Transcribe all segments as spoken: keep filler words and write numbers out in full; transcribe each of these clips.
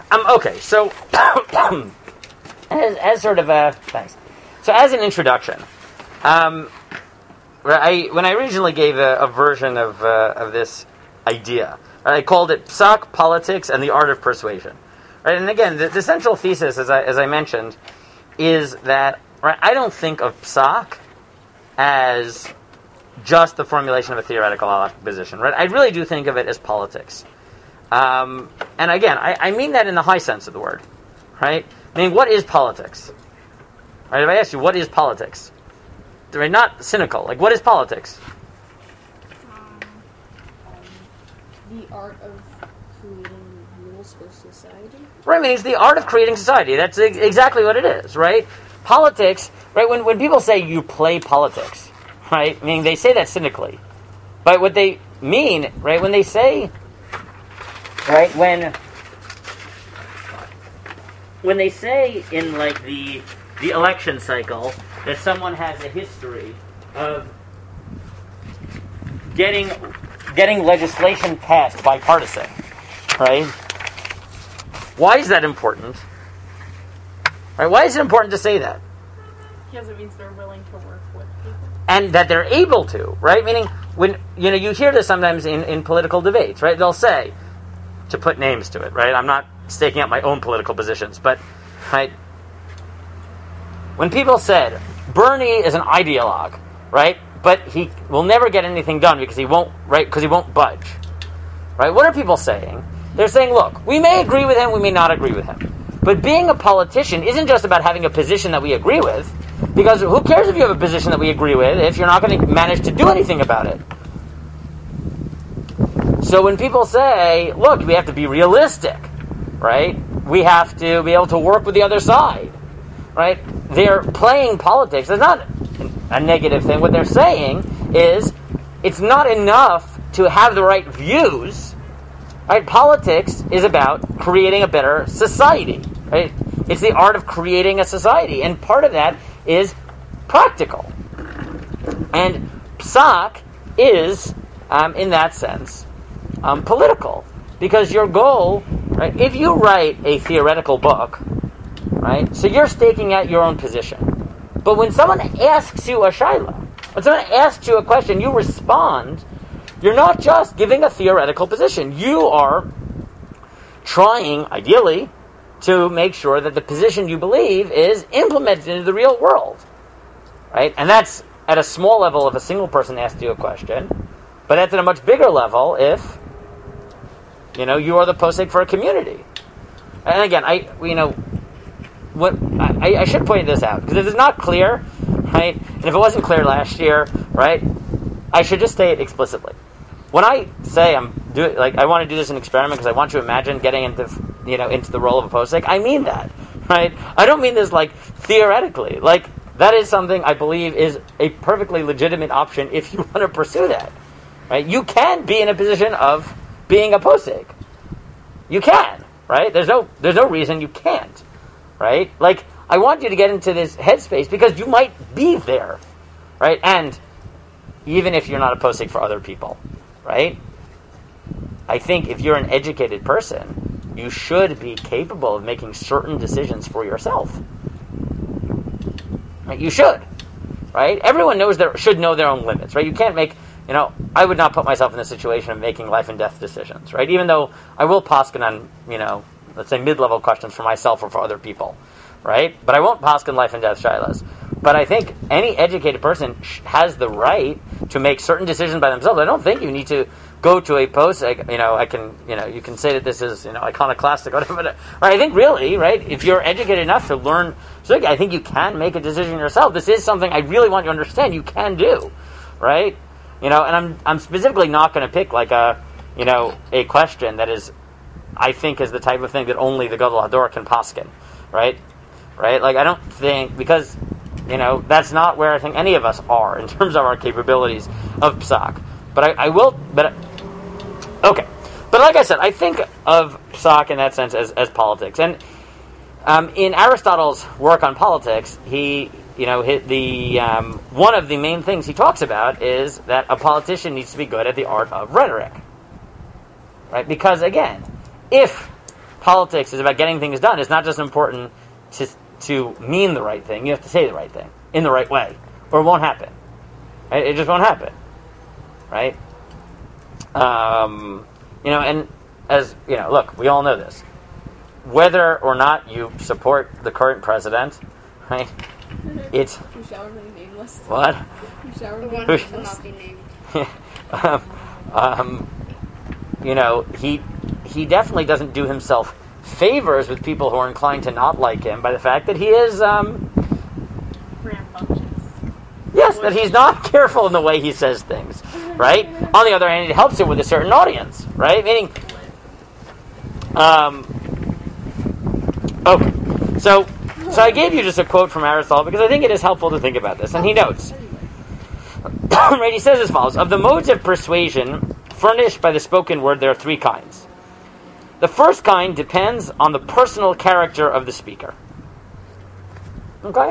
Um, okay, so as, as sort of a thanks. So as an introduction, um, I when I originally gave a, a version of uh, of this idea, I called it Psak, Politics, and the Art of Persuasion. Right, and again, the, the central thesis, as I as I mentioned, is that right, I don't think of Psak as just the formulation of a theoretical halachic position. Right, I really do think of it as politics. Um, and again, I, I mean that in the high sense of the word. Right, I mean, what is politics? Right, if I ask you, what is politics? Right, not cynical. Like, what is politics? Um, um, the art of creating rules for society. Right, I mean, it's the art of creating society. That's ex- exactly what it is, right? Politics, right, when, when people say you play politics, right, I mean, they say that cynically. But what they mean, right, when they say, right, when when they say in, like, the the election cycle that someone has a history of getting getting legislation passed bipartisan, right? Why is that important? Right? Why is it important to say that? Because it means they're willing to work with people. And that they're able to, right? Meaning, when, you know, you hear this sometimes in, in political debates, right? They'll say, to put names to it, right? I'm not staking out my own political positions, but, right? When people said, Bernie is an ideologue, right? But he will never get anything done because he won't, right? Because he won't budge, right? What are people saying? They're saying, look, we may agree with him, we may not agree with him. But being a politician isn't just about having a position that we agree with, because who cares if you have a position that we agree with if you're not going to manage to do anything about it? So when people say, look, we have to be realistic, right? We have to be able to work with the other side, right? They're playing politics. It's not a negative thing. What they're saying is it's not enough to have the right views. Right? Politics is about creating a better society. Right? It's the art of creating a society. And part of that is practical. And Psak is, um, in that sense, um, political. Because your goal, right, if you write a theoretical book, right, so you're staking out your own position. But when someone asks you a shaila, when someone asks you a question, you respond. You're not just giving a theoretical position. You are trying, ideally, to make sure that the position you believe is implemented into the real world. Right? And that's at a small level if a single person asks you a question. But that's at a much bigger level if, you know, you are the posek for a community. And again, I, you know, what I, I should point this out, because if it's not clear, right, and if it wasn't clear last year, right, I should just say it explicitly. When I say I'm doing, like, I want to do this in experiment because I want you to imagine getting into, you know, into the role of a posek, I mean that, right? I don't mean this like theoretically. Like, that is something I believe is a perfectly legitimate option if you want to pursue that, right? You can be in a position of being a posek. You can, right? There's no, there's no reason you can't, right? Like, I want you to get into this headspace because you might be there, right? And even if you're not a posek for other people, right? I think if you're an educated person, you should be capable of making certain decisions for yourself. Right? You should, right? Everyone knows their should know their own limits, right? You can't make, you know, I would not put myself in the situation of making life and death decisions, right? Even though I will poskin on, you know, let's say mid-level questions for myself or for other people, right? But I won't poskin life and death shilas. But I think any educated person has the right to make certain decisions by themselves. I don't think you need to go to a post, like, you know, I can, you know, you can say that this is, you know, iconoclastic, whatever. But, right? I think really, right, if you're educated enough to learn, so I think you can make a decision yourself. This is something I really want you to understand you can do, right? You know, and I'm I'm specifically not going to pick like a, you know, a question that is, I think is the type of thing that only the Gadol Hador can poskin, right? Right? Like, I don't think, because, you know, that's not where I think any of us are in terms of our capabilities of Psak. But I, I will, but, okay. But like I said, I think of Psak in that sense as, as politics. And um, in Aristotle's work on politics, he, you know, hit the um, one of the main things he talks about is that a politician needs to be good at the art of rhetoric. Right? Because, again, if politics is about getting things done. It's not just important to to mean the right thing. You have to say the right thing in the right way, or it won't happen. Right? It just won't happen. Right? Um, you know, and as you know, look, we all know this. Whether or not you support the current president, right? It's Who shall remain nameless? what? Who shall The remain one who nameless? shall not be named. um, um, you know, he he definitely doesn't do himself favors with people who are inclined to not like him by the fact that he is, um, Rambunctious. yes, that he's not careful in the way he says things, right? On the other hand, it helps him with a certain audience, right? Meaning, um, okay, so so I gave you just a quote from Aristotle because I think it is helpful to think about this, and he notes. Right, he says as follows: of the modes of persuasion furnished by the spoken word, there are three kinds. The first kind depends on the personal character of the speaker. Okay?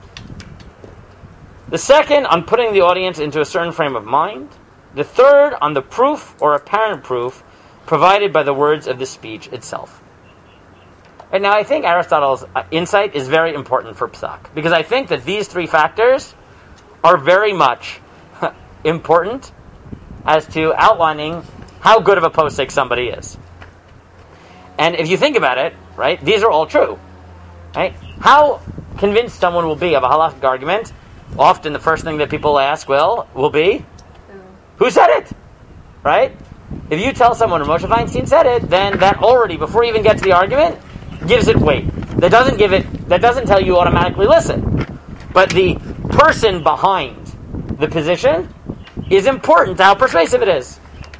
The second, on putting the audience into a certain frame of mind. The third, on the proof or apparent proof provided by the words of the speech itself. And now I think Aristotle's insight is very important for Psak, because I think that these three factors are very much important as to outlining how good of a posek somebody is. And if you think about it, right, these are all true. Right? How convinced someone will be of a halakhic argument, often the first thing that people ask will, will be, who said it? Right? If you tell someone Moshe Feinstein said it, then that already, before you even get to the argument, gives it weight. That doesn't give it, that doesn't tell you automatically listen. But the person behind the position is important to how persuasive it is.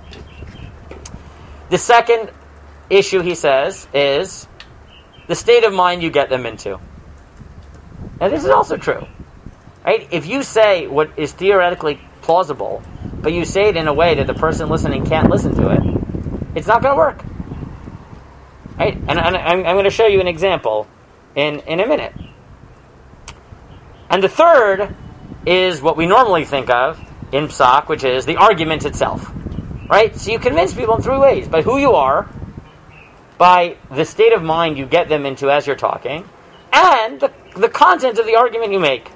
The second issue, he says, is the state of mind you get them into. And this is also true. Right? If you say what is theoretically plausible, but you say it in a way that the person listening can't listen to it, it's not going to work. Right? And, and I'm, I'm going to show you an example in, in a minute. And the third is what we normally think of in Psak, which is the argument itself. Right? So you convince people in three ways. By who you are, by the state of mind you get them into as you're talking, and the, the content of the argument you make.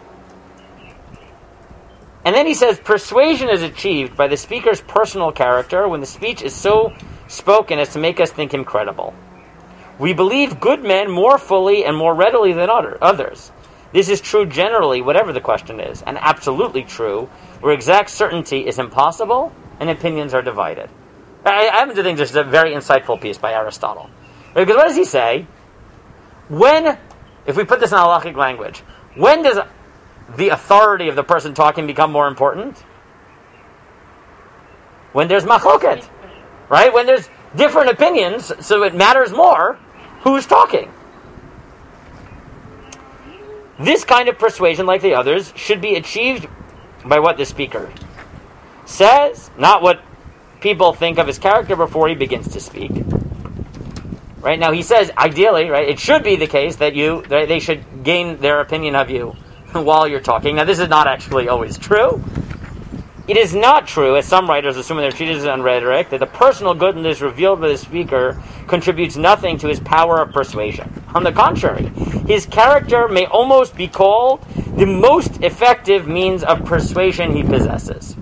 And then he says, persuasion is achieved by the speaker's personal character when the speech is so spoken as to make us think him credible. We believe good men more fully and more readily than other, others. This is true generally, whatever the question is, and absolutely true, where exact certainty is impossible and opinions are divided. I, I happen to think this is a very insightful piece by Aristotle. Because what does he say? When, if we put this in halachic language, when does the authority of the person talking become more important? When there's machloket, right? When there's different opinions, so it matters more who's talking. This kind of persuasion, like the others, should be achieved by what the speaker says, not what people think of his character before he begins to speak. Right now, he says, ideally, right, it should be the case that you that they should gain their opinion of you while you're talking. Now, this is not actually always true. It is not true, as some writers assume in their treatises on rhetoric, that the personal goodness revealed by the speaker contributes nothing to his power of persuasion. On the contrary, his character may almost be called the most effective means of persuasion he possesses.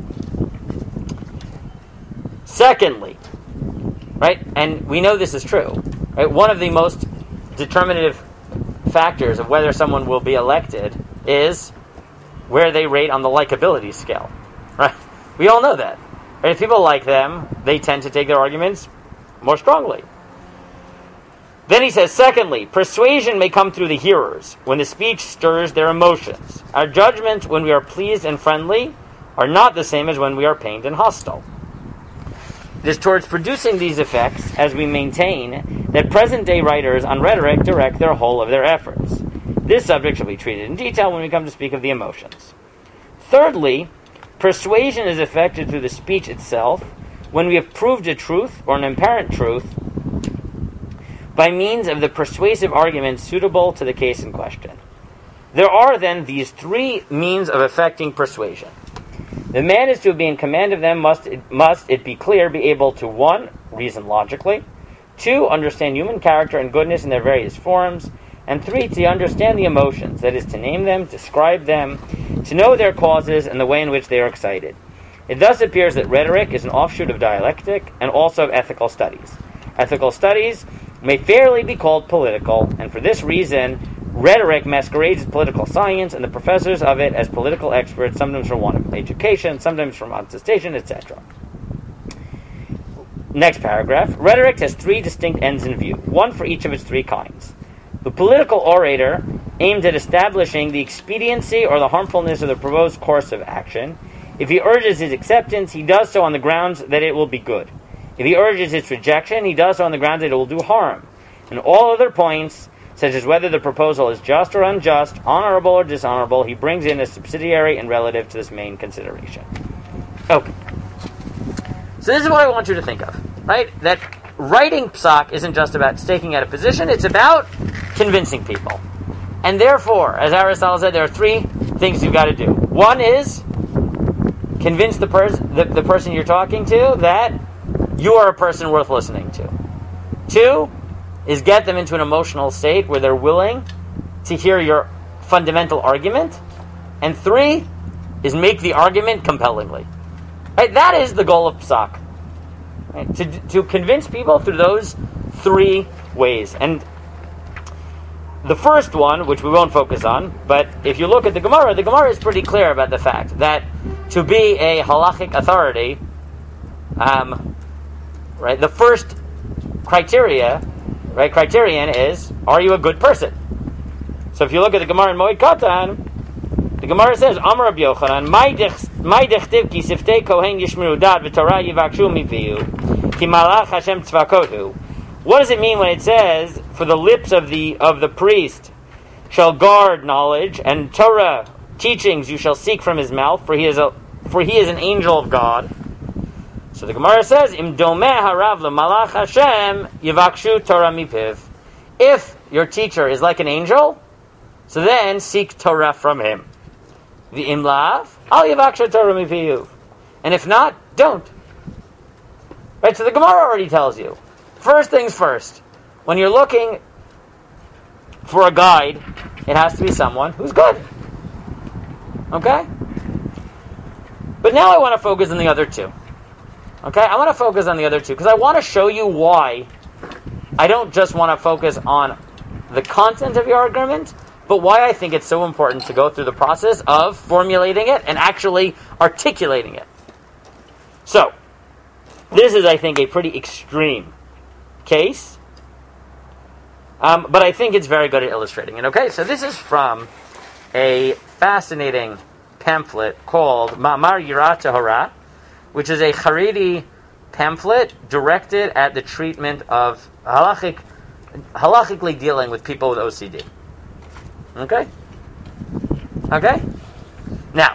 Secondly, right, and we know this is true, right, one of the most determinative factors of whether someone will be elected is where they rate on the likability scale. Right? We all know that. Right? If people like them, they tend to take their arguments more strongly. Then he says, secondly, persuasion may come through the hearers when the speech stirs their emotions. Our judgments when we are pleased and friendly are not the same as when we are pained and hostile. It is towards producing these effects as we maintain that present-day writers on rhetoric direct their whole of their efforts. This subject shall be treated in detail when we come to speak of the emotions. Thirdly, persuasion is effected through the speech itself when we have proved a truth or an apparent truth by means of the persuasive arguments suitable to the case in question. There are then these three means of effecting persuasion. The man is to be in command of them, must it, must it be clear, be able to, one, reason logically, Two, understand human character and goodness in their various forms. And three, to understand the emotions, that is, to name them, describe them, to know their causes and the way in which they are excited. It thus appears that rhetoric is an offshoot of dialectic and also of ethical studies. Ethical studies may fairly be called political, and for this reason, rhetoric masquerades as political science, and the professors of it as political experts, sometimes from want of education, sometimes from attestation, et cetera. Next paragraph. Rhetoric has three distinct ends in view, one for each of its three kinds. The political orator aims at establishing the expediency or the harmfulness of the proposed course of action. If he urges its acceptance, he does so on the grounds that it will be good. If he urges its rejection, he does so on the grounds that it will do harm. And all other points, such as whether the proposal is just or unjust, honorable or dishonorable, he brings in as subsidiary and relative to this main consideration. Okay. So this is what I want you to think of, right? That writing psak isn't just about staking out a position, it's about convincing people. And therefore, as Aristotle said, there are three things you've got to do. One is convince the, pers- the, the person you're talking to that you are a person worth listening to. Two is get them into an emotional state where they're willing to hear your fundamental argument. And three is make the argument compellingly. Right? That is the goal of psak. Right? To, to convince people through those three ways. And the first one, which we won't focus on, but if you look at the Gemara, the Gemara is pretty clear about the fact that to be a halachic authority, um, right, the first criteria, right, criterion is, are you a good person? So if you look at the Gemara in Moed Katan, the Gemara says, Amar Rabbi Yochanan, "My dechtiv ki siftei kohen yishmeru dat v'torah yivakshu mipiyu ki malach Hashem tzvakotu." What does it mean when it says, "For the lips of the of the priest shall guard knowledge, and Torah teachings you shall seek from his mouth, for he is a for he is an angel of God"? So the Gemara says, "Im domeh harav lemalach Hashem yivakshu Torah mipiv." If your teacher is like an angel, so then seek Torah from him. The imlav al yivakshu Torah mipiv, and if not, don't. Right. So the Gemara already tells you. First things first, when you're looking for a guide, it has to be someone who's good. Okay? But now I want to focus on the other two. Okay? I want to focus on the other two because I want to show you why I don't just want to focus on the content of your argument, but why I think it's so important to go through the process of formulating it and actually articulating it. So, this is, I think, a pretty extreme case, um, but I think it's very good at illustrating it. Okay, so this is from a fascinating pamphlet called Ma'amar Yirat Tahora, which is a Haredi pamphlet directed at the treatment of halachic, halachically dealing with people with O C D. Okay? Okay? Now,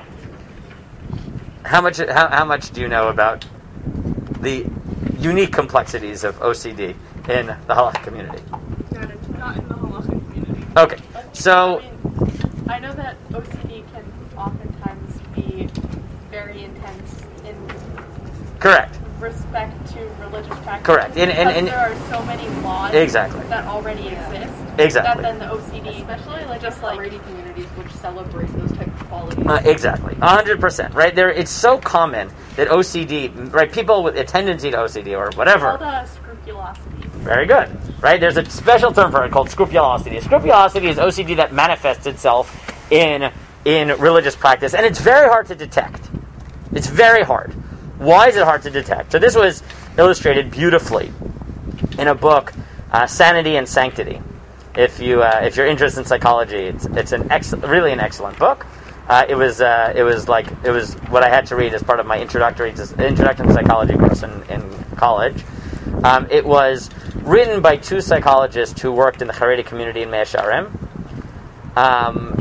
how much how, how much do you know about the unique complexities of O C D in the halachic community? Not in, not in the halachic community. Okay, so... I mean, I know that O C D can oftentimes be very intense in Correct. respect to religious practice. Correct. In, in, in, there are so many laws exactly. that already exist. Exactly. That then the O C D, especially like just like Haredi communities which celebrate those types of qualities. Uh, exactly. one hundred percent. Right? There, it's so common that O C D, right, people with a tendency to O C D or whatever. It's called uh, scrupulosity. Very good. Right? There's a special term for it called scrupulosity. Scrupulosity is O C D that manifests itself in in religious practice, and it's very hard to detect. It's very hard. Why is it hard to detect? So this was illustrated beautifully in a book, uh, Sanity and Sanctity. If you uh, if you're interested in psychology, it's it's an ex- really an excellent book. Uh, it was uh, it was like it was what I had to read as part of my introductory to, introduction to psychology course in, in college. Um, it was written by two psychologists who worked in the Haredi community in Mea Shearim. Um,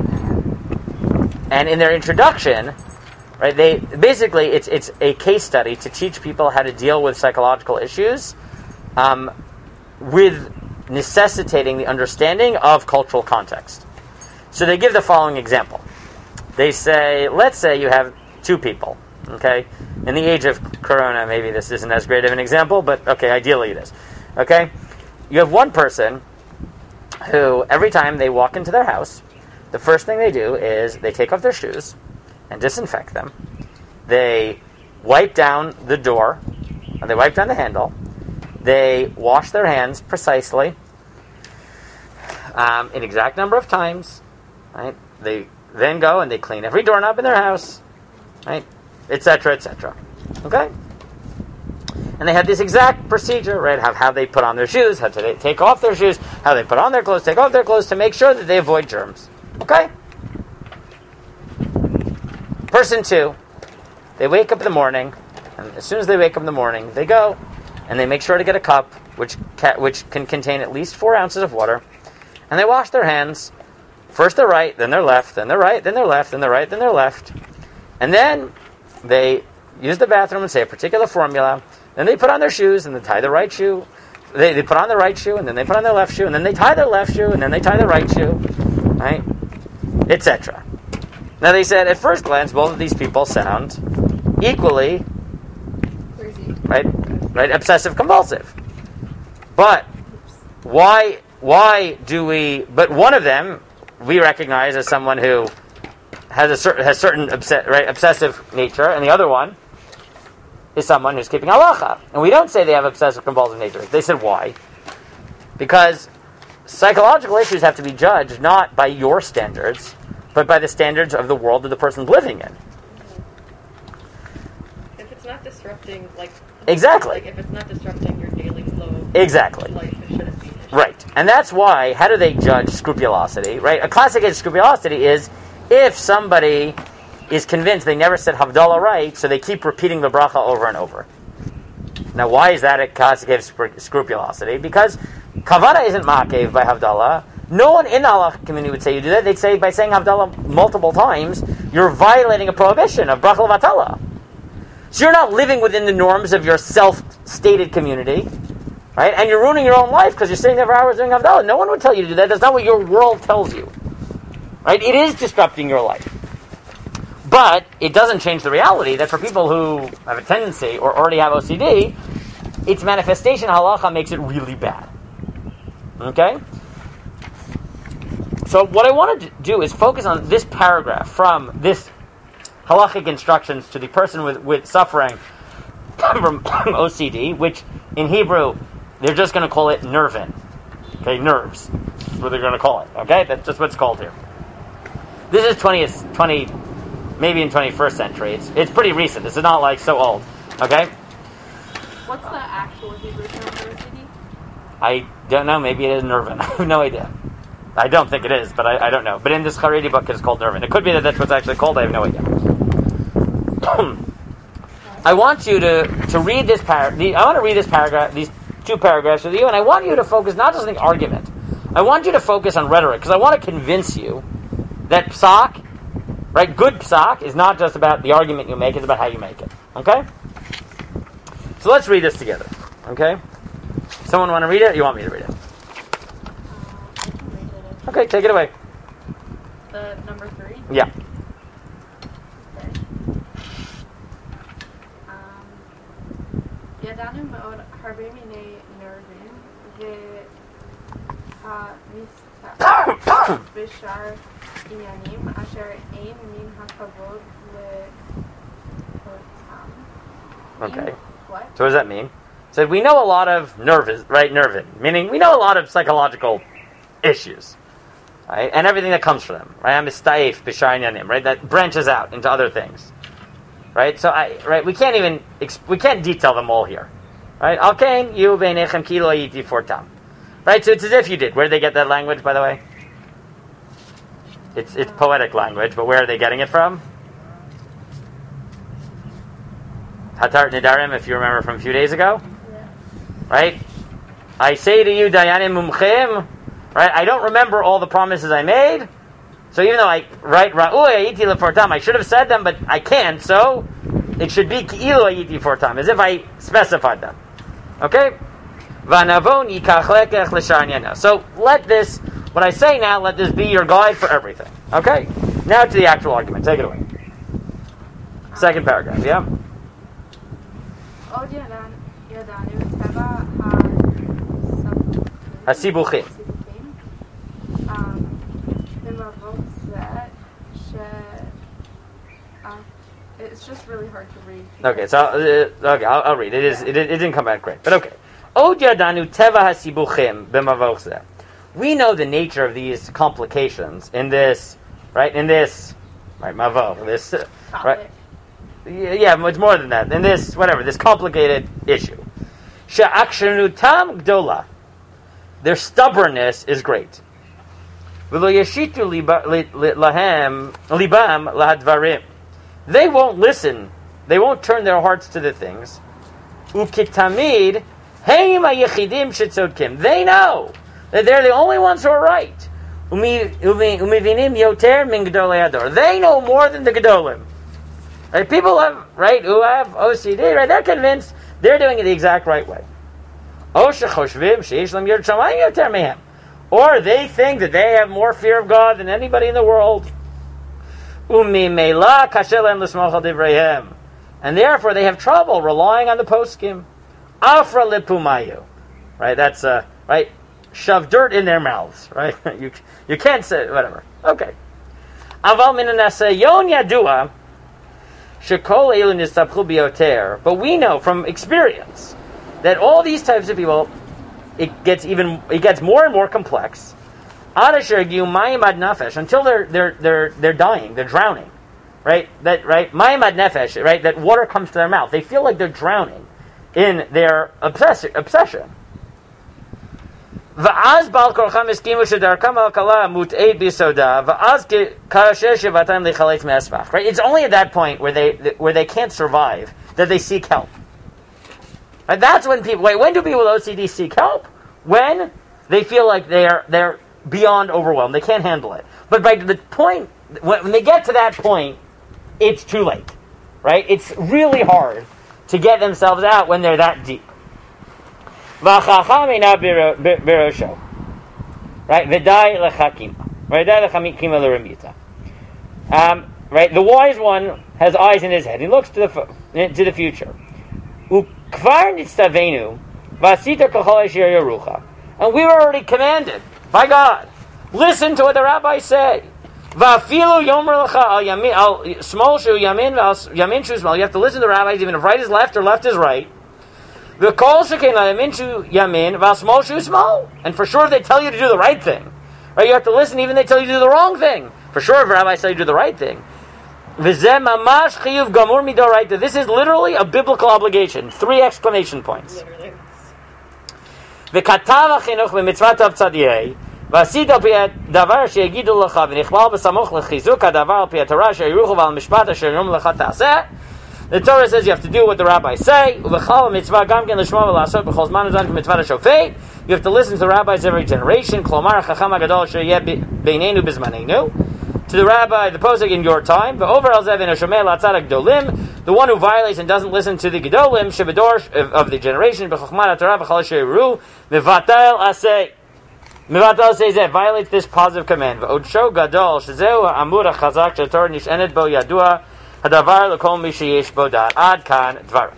and in their introduction, right, they basically it's it's a case study to teach people how to deal with psychological issues, um, with necessitating the understanding of cultural context. So they give the following example. They say, let's say you have two people, okay? In the age of Corona, maybe this isn't as great of an example, but okay, ideally it is. Okay? you have one person who, every time they walk into their house, the first thing they do is they take off their shoes and disinfect them. They wipe down the door, and they wipe down the handle. They wash their hands precisely, um, an exact number of times. Right? They then go and they clean every doorknob in their house, right, et cetera, et cetera. Okay, and they have this exact procedure, right? How how they put on their shoes, how to take off their shoes, how they put on their clothes, take off their clothes to make sure that they avoid germs. Okay. Person two, they wake up in the morning, and as soon as they wake up in the morning, they go and they make sure to get a cup which ca- which can contain at least four ounces of water, and they wash their hands. First their right, then their left, then their right, then their left, then their right, then their left. And then they use the bathroom and say a particular formula. Then they put on their shoes and they tie the right shoe. They, they put on the right shoe and then they put on their left shoe and then they tie their left shoe and then they tie the right shoe, right, et cetera. Now they said at first glance both of these people sound equally Crazy. right, right, obsessive compulsive. But why why do we? But one of them we recognize as someone who has a certain has certain obs- right, obsessive nature, and the other one is someone who's keeping halacha. And we don't say they have obsessive compulsive nature. They said why? Because psychological issues have to be judged not by your standards, but by the standards of the world that the person's living in. If it's not disrupting, like Exactly. like if it's not disrupting your daily flow of Exactly. life, it shouldn't be. Right. And that's why, how do they judge scrupulosity, right? A classic case of scrupulosity is if somebody is convinced they never said Havdalah right, so they keep repeating the bracha over and over. Now, why is that a classic case of scrupulosity? Because Kavana isn't ma'akev by Havdalah. No one in the halacha community would say you do that. They'd say by saying Havdalah multiple times, you're violating a prohibition of bracha levatala. So you're not living within the norms of your self-stated community, right? And you're ruining your own life because you're sitting there for hours doing Havdalah. No one would tell you to do that. That's not what your world tells you, right? It is disrupting your life. But it doesn't change the reality that for people who have a tendency or already have O C D, its manifestation, halacha, makes it really bad. Okay? So what I wanted to do is focus on this paragraph from this halachic instructions to the person with, with suffering from O C D, which in Hebrew, they're just going to call it nervin. Okay, nerves. That's what they're going to call it. Okay? That's just what it's called here. This is twentieth, twenty, maybe in twenty-first century. It's it's pretty recent. This is not like so old. Okay? What's the actual Hebrew term for O C D? I don't know. Maybe it is nervin. I have no idea. I don't think it is, but I, I don't know. But in this Haredi book, it's called nervin. It could be that that's what's actually called. I have no idea. I want you to, to read this par- the, I want to read this paragraph, these two paragraphs with you, and I want you to focus not just on the argument. I want you to focus on rhetoric, because I want to convince you that psak, right, good psak, is not just about the argument you make, it's about how you make it. Okay? So let's read this together. Okay? Someone want to read it, or you want me to read it? Uh, I can read it. Okay, take it away. The number three? Yeah. Okay. Um, ידענו מאוד הרבה מיני נרבים, והמסתעף בשאר עניינים אשר אין מן הכבוד לפרוטם. Okay. What? So what does that mean? So we know a lot of nervous, right, nervin, meaning we know a lot of psychological issues, right, and everything that comes from them, right, I'm mistaif, b'shayin, right, that branches out into other things, right, so I, right, we can't even, we can't detail them all here, right, alkein, you beinechem ki lo hayiti fortam, right, so it's as if you did. Where did they get that language, by the way? It's it's poetic language, but where are they getting it from? Hatar Nidarim, if you remember from a few days ago. Yeah. Right? I say to you, Dayanim Mumchim, right? I don't remember all the promises I made. So even though I, right, Ra'u Ayiti Lefortam, I should have said them, but I can't, so it should be Ki'ilu Ayiti Fortam, as if I specified them. Okay? Vanavon Yikach Lekech L'shar Nyana. So let this, what I say now, let this be your guide for everything. Okay? Now to the actual argument. Take it away. Second paragraph, yeah? עוד ידענו טבע Hasibuchim. Um, במבוא זה, ש... um, it's just really hard to read. Okay, so uh, okay, I'll, I'll read. It is it, it didn't come out great, but okay. Od yadanu teva hasibuchim b'mavov zeh. We know the nature of these complications in this, right? In this, right, mavov, this, uh, right? Yeah, yeah, it's more than that. In this, whatever, this complicated issue. She'akshanutam gdola. Their stubbornness is great. V'lo yeshitu lahem libam lahadvarim. They won't listen. They won't turn their hearts to the things. Ukitamid heim hayechidim shetzodkim. They know that they're the only ones who are right. Umivinim yoter min gedolei ador. They know more than the gedolim. Right? People have right who have O C D. Right? They're convinced they're doing it the exact right way. O shechoshvim sheish lam yirat shamayim yoter mehem. Or they think that they have more fear of God than anybody in the world. Umimela kasher lehem l'smoch al divreihem. And therefore they have trouble relying on the poskim. Afra lipumayu. Right? That's uh, right. Shove dirt in their mouths, right? you you can't say whatever. Okay. Aval min hanesayon yadua shekol elu nistabchu bioter. But we know from experience that all these types of people, it gets even it gets more and more complex. Adasher giu mayim ad nafesh, until they're they're they're they're dying, they're drowning, right? That right mayim ad nefesh, right? That water comes to their mouth. They feel like they're drowning in their obsess- obsession. Va'az bal korcham eskimu shedarkam al kala mut'ed bisoda va'az kasher shevatam lechaleit me'asvach. Right? It's only at that point where they where they can't survive that they seek help. Right? That's when people wait. When do people with O C D seek help? When they feel like they're they're beyond overwhelmed, they can't handle it. But by the point when, when they get to that point, it's too late. Right? It's really hard to get themselves out when they're that deep. V'chacham eina birosho. Right? V'dai lechakim. Right? V'dai lechamikima l'ramita. Um, right? The wise one has eyes in his head. He looks to the to the future. Ukvar nitzavenu v'asita kachol asher yorucha. And we were already commanded by God. Listen to what the rabbis say. V'afilu yomer lecha al yamin al smol shu yamin v'al yamin shu smol. You have to listen to the rabbis even if right is left or left is right. V'kol shekein yamin shu yamin v'al smol shu smol. And for sure they tell you to do the right thing. Right? You have to listen even if they tell you to do the wrong thing. For sure if rabbis tell you to do the right thing. V'zeh mamash chiyuv gamur midoraita. This is literally a biblical obligation. Three exclamation points. Literally. V'katav ha'chinuch b'mitzvat av tzadiyei. ועשית על פי הדבר שיגידו לך ונכלל בסמוך לחיזוק הדבר על פי התורה שירוchu ועל משפט אשר יאמרו לך תעשה. The Torah says you have to do what the rabbis say. ובכל המצווה גם כן לשמוע ולעשות בכל זמן וזמן כמצוות השופט. You have to listen to the rabbis every generation. כלומר החכם הגדול אשר יהיה בינינו בזמננו. To the rabbi, the posek in your time. ועובר על זה ונשומע לעצת הגדולים. The one who violates and doesn't listen to the gedolim שבדור of the generation בחוכמת התורה וכל אשר יראו מבטל עשה. Mevatel says that violates this positive command. V'odsho gadol shezeu ha'amud ha'chazak she'torah nish'enet bo yadua hadavar l'kol mi sheyesh bo da'at ad kan dvara.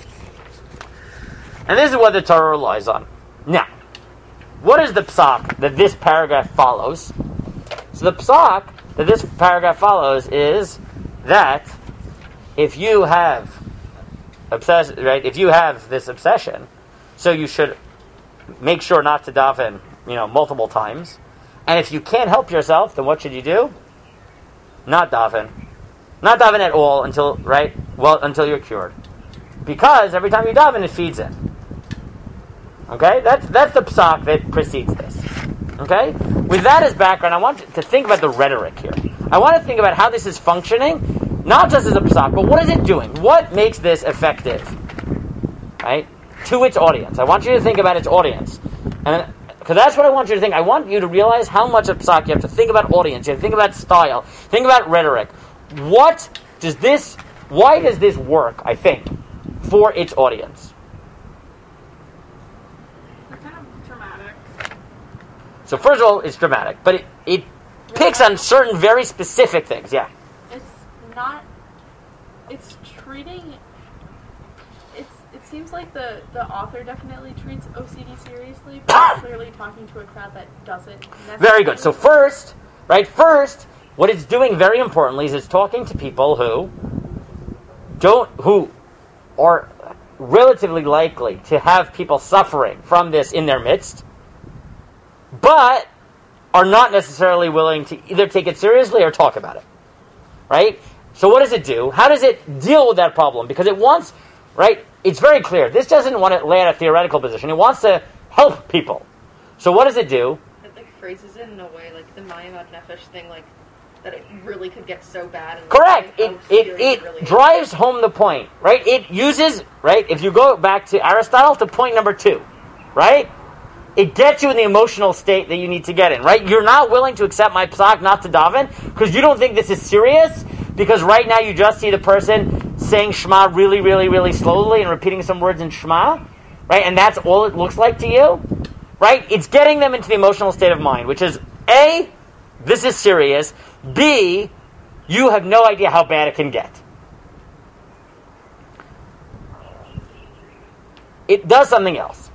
And this is what the Torah relies on. Now, what is the psak that this paragraph follows? So the psak that this paragraph follows is that if you have obsess, right? If you have this obsession, so you should make sure not to daven, you know, multiple times. And if you can't help yourself, then what should you do? Not daven. Not daven at all until, right, well, until you're cured. Because every time you daven, it feeds in. Okay? That's that's the psak that precedes this. Okay? With that as background, I want to think about the rhetoric here. I want to think about how this is functioning, not just as a psak, but what is it doing? What makes this effective? Right? To its audience. I want you to think about its audience. And because that's what I want you to think. I want you to realize how much of psak you have to think about audience. You have to think about style. Think about rhetoric. What does this, why does this work, I think, for its audience? They're kind of dramatic. So first of all, it's dramatic. But it, it picks on certain very specific things. Yeah. It's not, it's treating, it's it's seems like the, the author definitely treats O C D seriously, but clearly talking to a crowd that doesn't necessarily. Very good. So first, right, first, what it's doing very importantly is it's talking to people who don't, who are relatively likely to have people suffering from this in their midst, but are not necessarily willing to either take it seriously or talk about it. Right? So what does it do? How does it deal with that problem? Because it wants, right, it's very clear. This doesn't want to lay out a theoretical position. It wants to help people. So what does it do? It like phrases it in a way like the Mayimad Nefesh thing, like that it really could get so bad. And, like, Correct. like, It how it, serious it really is. drives home the point, right? It uses, right, if you go back to Aristotle to point number two, right? It gets you in the emotional state that you need to get in, right? You're not willing to accept my psak not to daven because you don't think this is serious, because right now you just see the person saying Shema really, really, really slowly and repeating some words in Shema, right? And that's all it looks like to you, right? It's getting them into the emotional state of mind, which is A, this is serious. B, you have no idea how bad it can get. It does something else.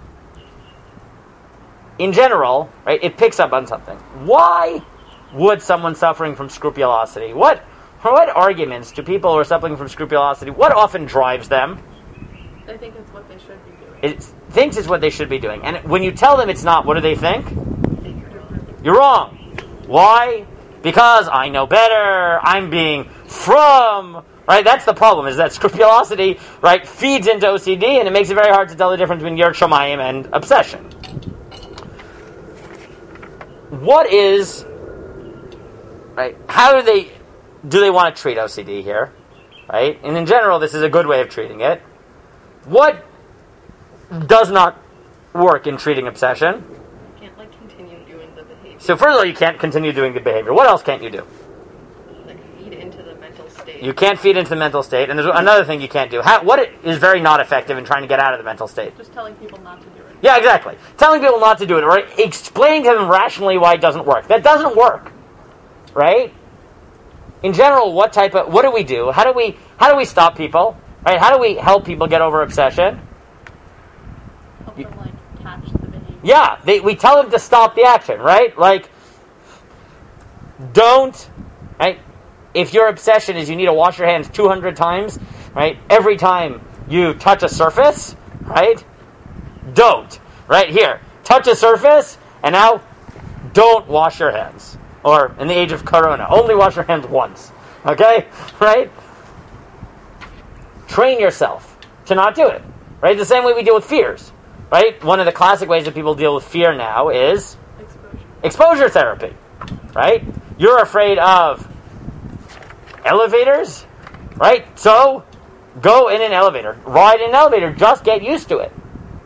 In general, right, it picks up on something. Why would someone suffering from scrupulosity, what, what arguments do people who are suffering from scrupulosity, what often drives them? I think it's what they should be doing. It thinks it's what they should be doing. And when you tell them it's not, what do they think? You're wrong. Why? Because I know better, I'm being from, right? That's the problem, is that scrupulosity, right, feeds into O C D, and it makes it very hard to tell the difference between Yirat Shamayim and obsession. What is, right, how do they, do they want to treat O C D here, right? And in general, this is a good way of treating it. What does not work in treating obsession? You can't like continue doing the behavior. So first of all, you can't continue doing the behavior. What else can't you do? Like feed into the mental state. You can't feed into the mental state. And there's another thing you can't do. How, what is very not effective in trying to get out of the mental state? Just telling people not to do it. Yeah, exactly. Telling people not to do it, or explaining to them rationally why it doesn't work. That doesn't work, right? In general, what type of, what do we do? How do we, how do we stop people? Right? How do we help people get over obsession? Help them, like, catch the behavior. Yeah, they, we tell them to stop the action, right? Like, don't, right? If your obsession is you need to wash your hands two hundred times, right? Every time you touch a surface, right? Don't. Right here. Touch a surface, and now don't wash your hands. Or, in the age of Corona, only wash your hands once. Okay? Right? Train yourself to not do it. Right? The same way we deal with fears. Right? One of the classic ways that people deal with fear now is Exposure. exposure therapy. Right? You're afraid of elevators, right? So, go in an elevator. Ride in an elevator. Just get used to it.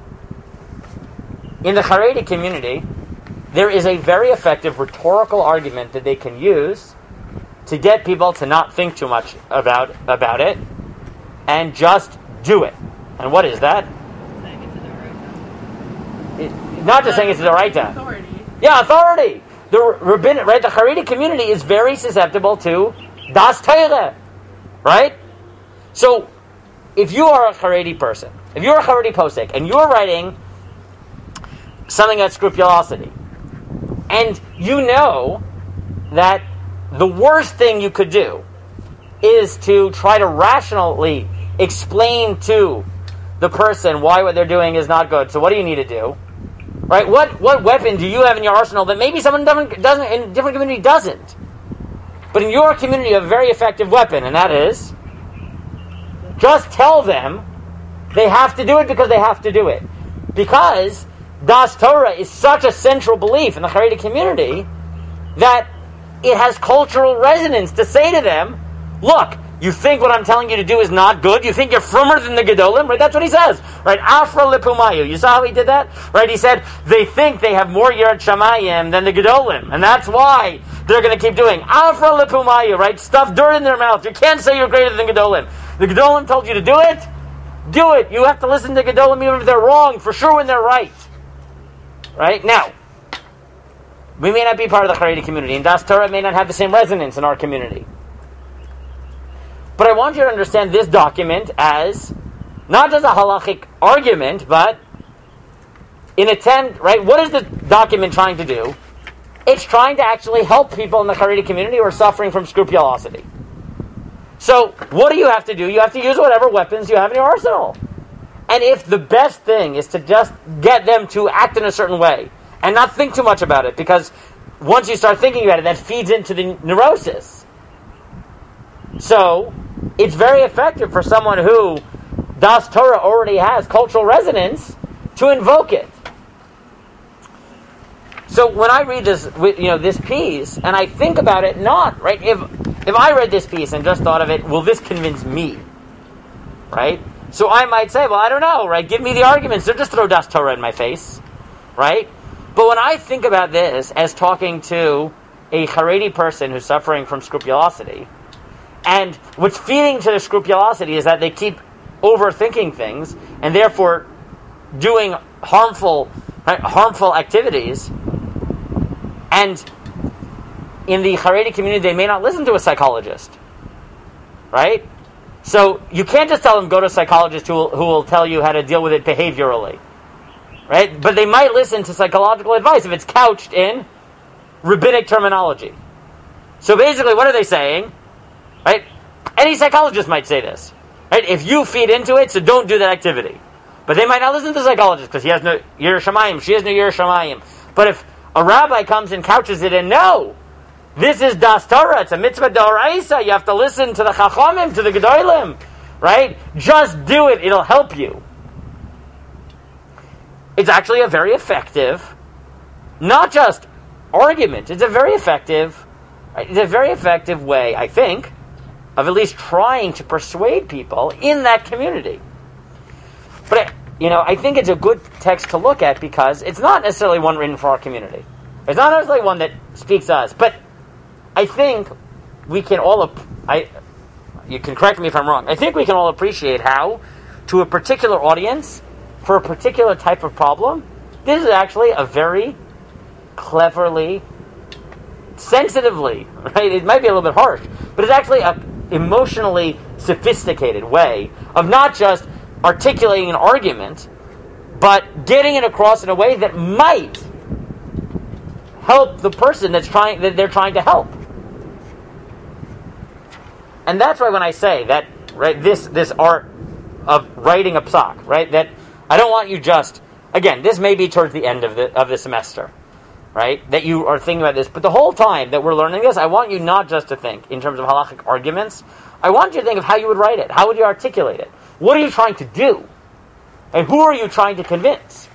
In the Haredi community, there is a very effective rhetorical argument that they can use to get people to not think too much about, about it and just do it. And what is that? Saying it to the right. It, not just saying it's the right time. Authority. Yeah, authority. The rabbinic, right? The Haredi community is very susceptible to das Torah, right? So, if you are a Haredi person, if you're a Haredi posek, and you're writing something that's scrupulosity, and you know that the worst thing you could do is to try to rationally explain to the person why what they're doing is not good. So what do you need to do? Right? What what weapon do you have in your arsenal that maybe someone doesn't, doesn't in a different community doesn't? But in your community, you have a very effective weapon, and that is just tell them they have to do it because they have to do it. Because Das Torah is such a central belief in the Haredi community that it has cultural resonance to say to them, look, you think what I'm telling you to do is not good? You think you're frummer than the Gedolim? Right? That's what he says. Right? Afra lepumayu. You saw how he did that? Right? He said, they think they have more Yirat Shamayim than the Gedolim. And that's why they're going to keep doing Afra lepumayu. Right? Stuff dirt in their mouth. You can't say you're greater than Gedolim. The Gedolim told you to do it? Do it. You have to listen to Gedolim even if they're wrong, for sure when they're right. Right? Now, we may not be part of the Haredi community, and Das Torah may not have the same resonance in our community. But I want you to understand this document as not just a halachic argument, but in attempt, right? What is the document trying to do? It's trying to actually help people in the Haredi community who are suffering from scrupulosity. So, what do you have to do? You have to use whatever weapons you have in your arsenal. And if the best thing is to just get them to act in a certain way and not think too much about it, because once you start thinking about it, that feeds into the neurosis. So, it's very effective for someone who Das Torah already has cultural resonance to invoke it. So when I read this, you know, this piece, and I think about it, not right. If if I read this piece and just thought of it, will this convince me? Right. So I might say, well, I don't know. Right. Give me the arguments. They'll just throw Das Torah in my face. Right. But when I think about this as talking to a Haredi person who's suffering from scrupulosity, and what's feeding to the scrupulosity is that they keep overthinking things and therefore doing harmful, right, harmful activities. And in the Haredi community, they may not listen to a psychologist, right? So you can't just tell them go to a psychologist who will, who will tell you how to deal with it behaviorally, right? But they might listen to psychological advice if it's couched in rabbinic terminology. So basically, what are they saying? Right? Any psychologist might say this, right? If you feed into it, so don't do that activity. But they might not listen to the psychologist because he has no Yireh Shamayim, she has no Yireh Shamayim. But if a rabbi comes and couches it in, no, this is Das Torah, it's a mitzvah d'oraisa, you have to listen to the Chachamim, to the Gedolim, right? Just do it, it'll help you. It's actually a very effective, not just argument, it's a very effective, it's a very effective way, I think, of at least trying to persuade people in that community. But, you know, I think it's a good text to look at because it's not necessarily one written for our community. It's not necessarily one that speaks to us. But I think we can all, I, you can correct me if I'm wrong, I think we can all appreciate how, to a particular audience, for a particular type of problem, this is actually a very cleverly, sensitively, right? It might be a little bit harsh, but it's actually a emotionally sophisticated way of not just articulating an argument, but getting it across in a way that might help the person that's trying that they're trying to help. And that's why when I say that, right, this this art of writing a psak, right, that I don't want you just, again, this may be towards the end of the of the semester, right, that you are thinking about this, but the whole time that we're learning this, I want you not just to think in terms of halachic arguments, I want you to think of how you would write it, how would you articulate it, what are you trying to do, and who are you trying to convince?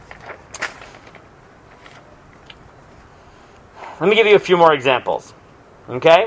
Let me give you a few more examples, okay?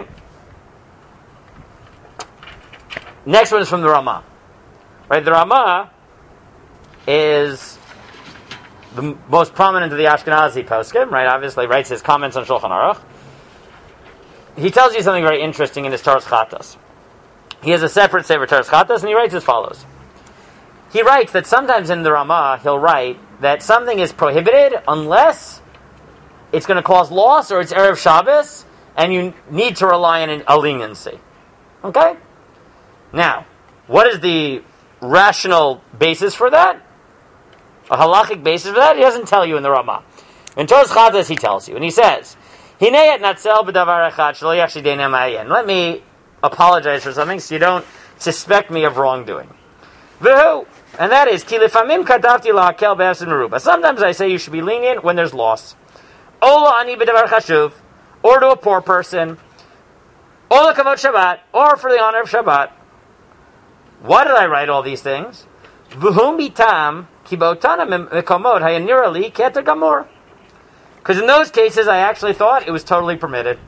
Next one is from the Ramah, right? The Ramah is the m- most prominent of the Ashkenazi poskim, right? Obviously, writes his comments on Shulchan Aruch. He tells you something very interesting in his Toras Chatas. He has a separate Sefer Toras Chatas, and he writes as follows. He writes that sometimes in the Ramah, he'll write that something is prohibited unless it's going to cause loss or it's Erev Shabbos, and you need to rely on a leniency. Okay? Now, what is the rational basis for that? A halachic basis for that? He doesn't tell you in the Ramah. In Toras Chatas, he tells you, and he says, "Hinei et natzel b'davar echad shelo yachshidei nemayen." Let me apologize for something so you don't suspect me of wrongdoing. V'hu, and that is, ki lefamim kadavti lahakel be'esid meruba. Sometimes I say you should be lenient when there's loss. Ola ani b'davar chashuv, or to a poor person. Ola kavod Shabbat, or for the honor of Shabbat. Why did I write all these things? V'hu mitam ki ba'otana mekomot hayanira li keter gamur. Because in those cases, I actually thought it was totally permitted.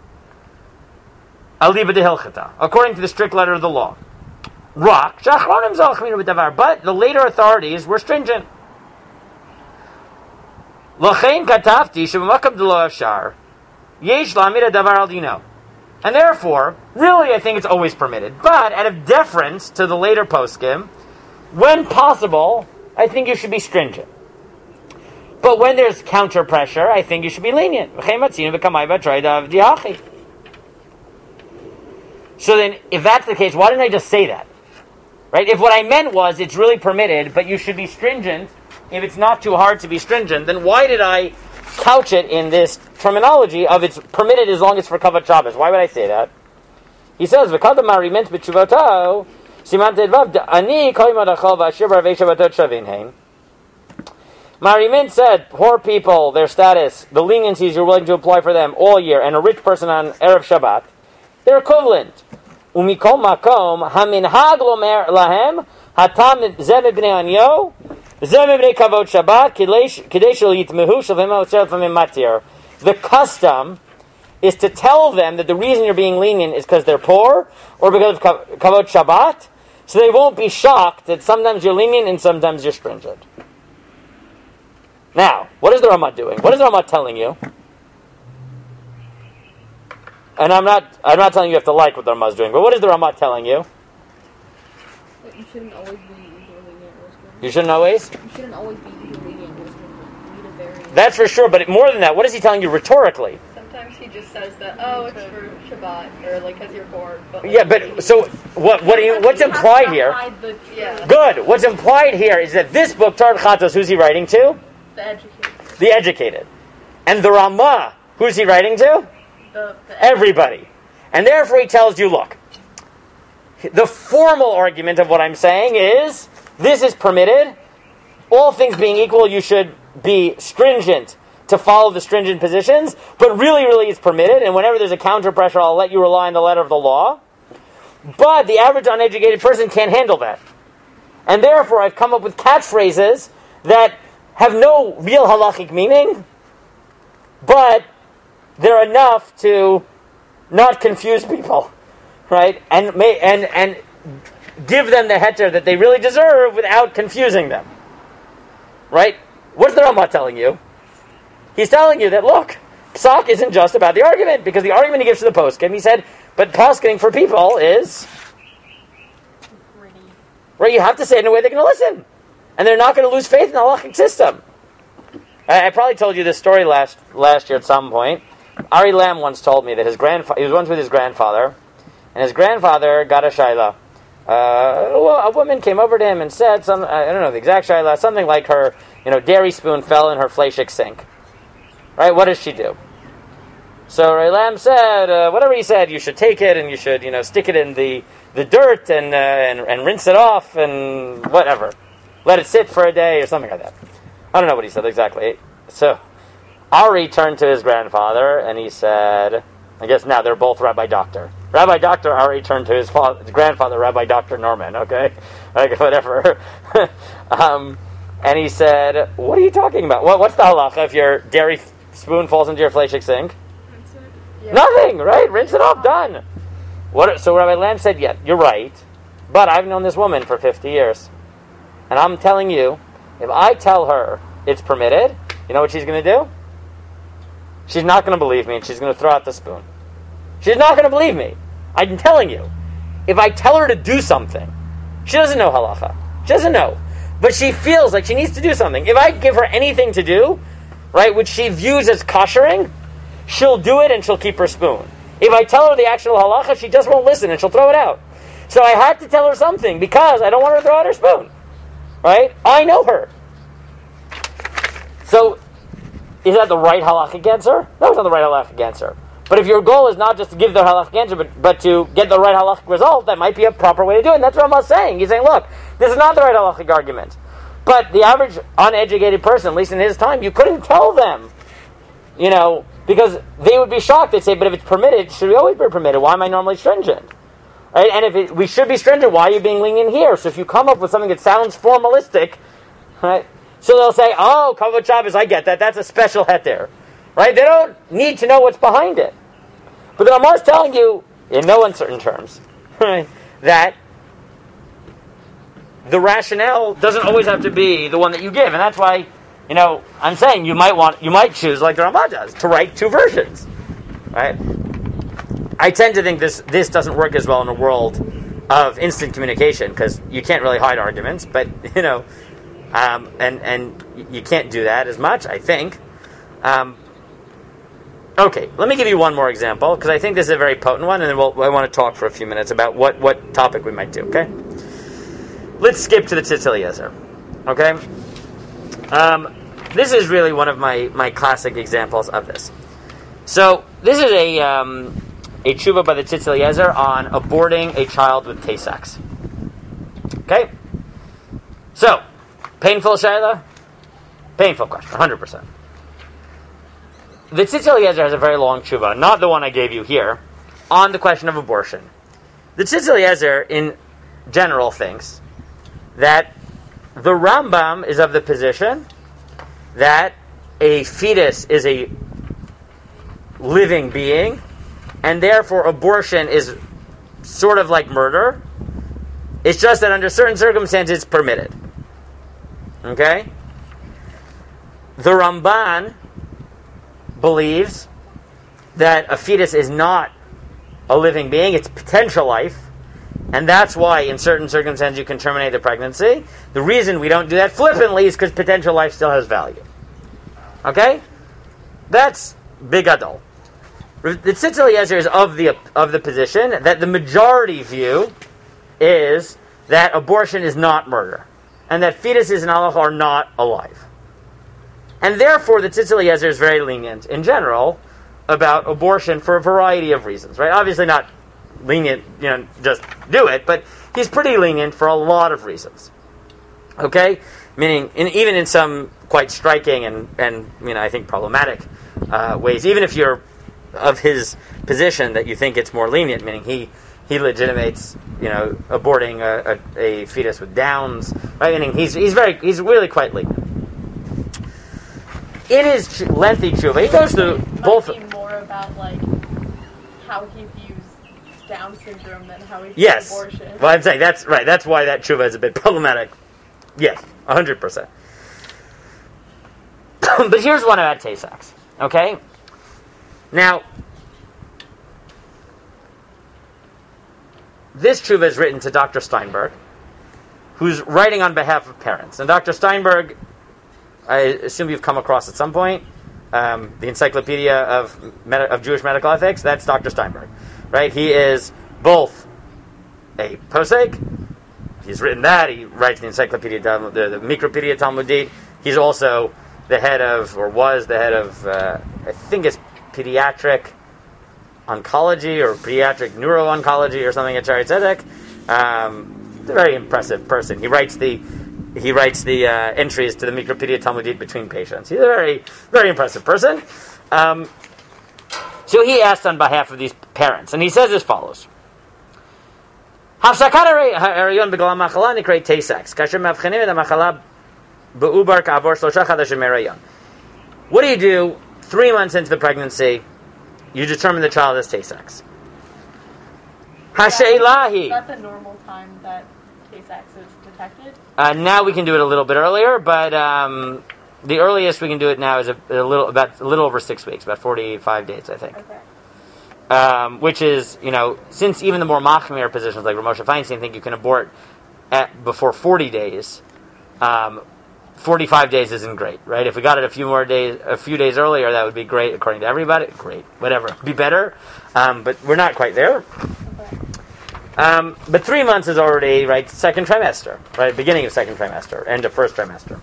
Aliba de Hilchata, according to the strict letter of the law. Rak, but the later authorities were stringent. L'chein katafti shemakam de lo afshar yesh lamida davar al dino. And therefore, really, I think it's always permitted. But out of deference to the later poskim, when possible, I think you should be stringent. But when there's counter pressure, I think you should be lenient. So then, if that's the case, why didn't I just say that? Right? If what I meant was it's really permitted, but you should be stringent, if it's not too hard to be stringent, then why did I couch it in this terminology of it's permitted as long as for Kavod Shabbos? Why would I say that? He says, "V'kadam mariment b'tshuvoto siman tedvav ani kol yimad v'ashir b'ravei shabbatot shavin hein." Marimin said, poor people, their status, the leniencies you're willing to apply for them all year, and a rich person on Erev Shabbat, they're equivalent. Umikol makom haminhag lomer lahem hatam zeh mibnei anyo zeh mibnei kavod Shabbat kidei shel yitmehu shel v'ma v'mim matir. The custom is to tell them that the reason you're being lenient is because they're poor or because of kavod Shabbat, so they won't be shocked that sometimes you're lenient and sometimes you're stringent. Now, what is the Ramah doing? What is the Ramah telling you? And I'm not I'm not telling you you have to like what the Ramah is doing, but what is the Ramah telling you? That you shouldn't always be either lenient or stringent. You shouldn't always? You shouldn't always be either lenient or stringent. You need a variance. That's for sure, but more than that, what is he telling you rhetorically? Sometimes he just says that, oh, it's for Shabbat, or like, because you're bored. But like, Yeah, but so what what do you, what's implied here? The, Yeah. Good. What's implied here is that this book, Torah Chatos, who's he writing to? the educated. The educated. And the Ramah, who's he writing to? The, the Everybody. And therefore he tells you, look, the formal argument of what I'm saying is, this is permitted. All things being equal, you should be stringent to follow the stringent positions, but really, really it's permitted, and whenever there's a counter pressure, I'll let you rely on the letter of the law. But the average uneducated person can't handle that. And therefore I've come up with catchphrases that have no real halachic meaning, but they're enough to not confuse people, right? And may, and and give them the heter that they really deserve without confusing them, right? What's the Ramah telling you? He's telling you that, look, Psak isn't just about the argument, because the argument he gives to the poskim, he said, but Paskening for people is, pretty. right, you have to say it in a way they're going to listen. And they're not going to lose faith in the halachic system. I, I probably told you this story last last year at some point. Ari Lam once told me that his grandfather, he was once with his grandfather, and his grandfather got a shayla. Uh, a woman came over to him and said, some, I don't know the exact shayla, something like her, you know, dairy spoon fell in her fleshik sink. Right, what does she do? So Ari Lam said, uh, whatever he said, you should take it and you should, you know, stick it in the, the dirt and, uh, and and rinse it off and whatever. Let it sit for a day or something like that. I don't know what he said exactly. So Ari turned to his grandfather and he said, I guess now they're both Rabbi Doctor. Rabbi Doctor Ari turned to his, father, his grandfather, Rabbi Doctor Norman, okay? Like, whatever. um, and he said, what are you talking about? What, what's the halacha if your dairy spoon falls into your fleshik sink? Yeah. Nothing, right? Rinse it off, done. What? So Rabbi Lam said, yeah, you're right, but I've known this woman for fifty years. And I'm telling you, if I tell her it's permitted, you know what she's going to do? She's not going to believe me, and she's going to throw out the spoon. She's not going to believe me. I'm telling you. If I tell her to do something, she doesn't know halacha. She doesn't know. But she feels like she needs to do something. If I give her anything to do, right, which she views as koshering, she'll do it and she'll keep her spoon. If I tell her the actual halacha, she just won't listen and she'll throw it out. So I had to tell her something because I don't want her to throw out her spoon. Right? I know her. So, is that the right halachic answer? No, it's not the right halachic answer. But if your goal is not just to give the halachic answer, but, but to get the right halachic result, that might be a proper way to do it. And that's what Ramah's saying. He's saying, look, this is not the right halachic argument. But the average uneducated person, at least in his time, you couldn't tell them, you know, because they would be shocked. They'd say, but if it's permitted, should we always be permitted? Why am I normally stringent? Right? And if it, we should be stringent, why are you being lenient here? So if you come up with something that sounds formalistic, right? So they'll say, oh, Kavod Shabbos, I get that. That's a special heter. Right? They don't need to know what's behind it. But the Ramah is telling you, in no uncertain terms, right, that the rationale doesn't always have to be the one that you give. And that's why, you know, I'm saying you might want, you might choose, like the Ramah does, to write two versions. Right? I tend to think this this doesn't work as well in a world of instant communication, because you can't really hide arguments, but, you know, um, and, and you can't do that as much, I think. Um, okay, let me give you one more example, because I think this is a very potent one, and then we'll, I want to talk for a few minutes about what, what topic we might do, okay? let's skip to the Tzitz Eliezer. Okay? Um, this is really one of my, my classic examples of this. So, this is a um, a tshuva by the Tzitz Eliezer on aborting a child with Tay-Sachs. Okay? So, painful shayla? Painful question, one hundred percent. The Tzitz Eliezer has a very long tshuva, not the one I gave you here, on the question of abortion. The Tzitz Eliezer, in general, thinks that the Rambam is of the position that a fetus is a living being, and therefore abortion is sort of like murder. It's just that under certain circumstances it's permitted. Okay? The Ramban believes that a fetus is not a living being, it's potential life, and that's why in certain circumstances you can terminate the pregnancy. The reason we don't do that flippantly is because potential life still has value. Okay? That's big adult. The Tzitz Eliezer is of the of the position that the majority view is that abortion is not murder, and that fetuses in halacha are not alive. And therefore, the Tzitz Eliezer is very lenient in general about abortion for a variety of reasons. Right? Obviously, not lenient, you know, just do it, but he's pretty lenient for a lot of reasons. Okay, meaning in, even in some quite striking and and you know I think problematic uh, ways. Even if you're of his position that you think it's more lenient, meaning he he legitimates, you know, aborting a, a, a fetus with Downs, right? Meaning he's he's very he's really quite lenient. In his ch- lengthy tshuva, he goes through Might both. be more about like how he views Down syndrome than how he views Yes, abortion. well, I'm saying that's right. That's why that tshuva is a bit problematic. Yes, a hundred percent. But here's one about Tay-Sachs. Okay. Now, this tshuva is written to Doctor Steinberg, who's writing on behalf of parents. And Doctor Steinberg, I assume you've come across at some point, um, the Encyclopedia of Medi- of Jewish Medical Ethics. That's Doctor Steinberg, right? He is both a posek. He's written that. He writes the Encyclopedia, the, the Mikropedia Talmudit. He's also the head of, or was the head of, uh, I think it's pediatric oncology or pediatric neuro-oncology or something at Shaarei Tzedek. Um, he's a very impressive person. He writes the he writes the uh, entries to the Mikropedia Talmudit between patients. He's a very, very impressive person. Um, so he asked on behalf of these parents, and he says as follows. Hafsakat ha'erion b'gala machala nikrei Tay-Sachs. Kasher mavchenim et ha'machala be'ubar ka'avor shlosha chadashim ha'erion. What do you do three months into the pregnancy? You determine the child has Tay-Sachs. Hasheilahi. Is that the normal time that Tay-Sachs is detected? Uh, now we can do it a little bit earlier, but um, the earliest we can do it now is a, a little about a little over six weeks, about forty-five days, I think. Okay. Um, which is, you know, since even the more machmir positions like Ramosha Feinstein think you can abort at before forty days, um, forty-five days isn't great, right? If we got it a few more days, a few days earlier, that would be great according to everybody. Great, whatever, be better, um, but we're not quite there. Okay. Um, but three months is already, right, second trimester, right, beginning of second trimester, end of first trimester.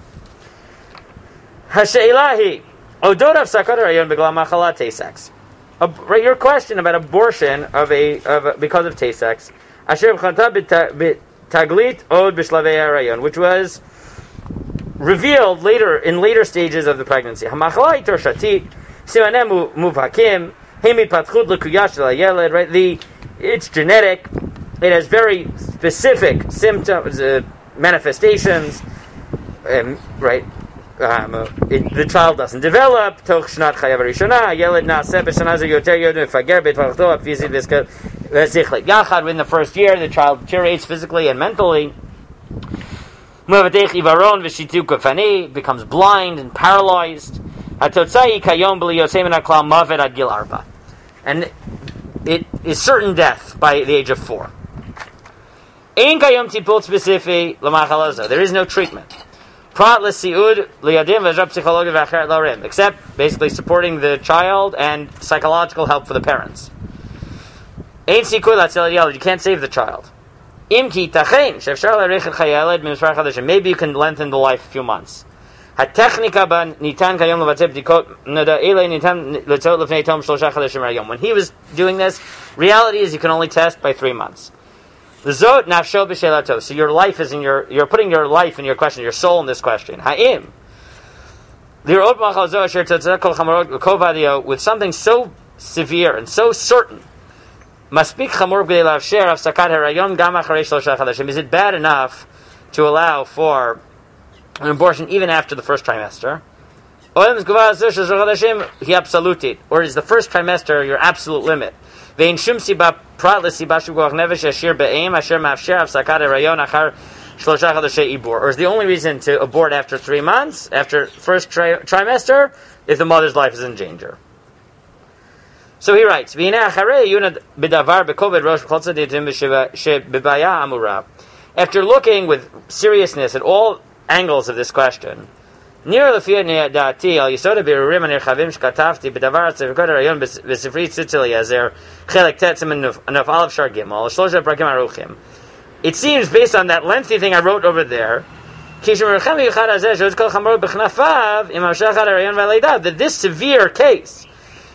Hasheilahi, odot hafsakat ha'erion b'gala machala Tay-Sachs. Right, your question about abortion of a, of a because of Tay-Sachs, asher b'chanta b'taglit od b'shlavei ha'erion, which was revealed later in later stages of the pregnancy. Hamachala itor shatit simanem muvhakim hemipatchut l'kuyah shel hayeled. Right, the it's genetic. It has very specific symptoms, uh, manifestations. Um, right, um, uh, it, the child doesn't develop. Toch shnat chayav rishona. Hayeled naaseh b'shana ze yoter yod mefager b'tvarachto fizik v'zichlik yachad. In the first year, the child deteriorates physically and mentally. Becomes blind and paralyzed. And it is certain death by the age of four. There is no treatment. Except basically supporting the child and psychological help for the parents. You can't save the child. Imki tachein she'efshar la'arich et chayei hayiled b'mespar chadashim. Maybe you can lengthen the life a few months. Hatechnika ba nitan kayom levatzeh b'dikot nada elei nitan letzot lefnei tom shlosha chadashim hayom. When he was doing this, reality is you can only test by three months. L'zot nafsho b'shelato. So your life is in your, you're putting your life in your question, your soul in this question. Ha'im. L'irot machal zo asher totzeh kol chamorot kovadio, with something so severe and so certain. Maspik chamor b'dei lavsher afsakat harayon gam acharei shlosha chadashim. Is it bad enough to allow for an abortion even after the first trimester? Or is the first trimester your absolute limit? Or is the only reason to abort after three months, after first tri- trimester, if the mother's life is in danger? So he writes, after looking with seriousness at all angles of this question, near the fiat da'ati al yisoda birurim anirchavim shkatafti b'davar tzivkot harayon b'sifri tzitzi yazer chelek tetzim anuf alav shar gimel shlosha prakim aruchim. It seems, based on that lengthy thing I wrote over there, that this severe case,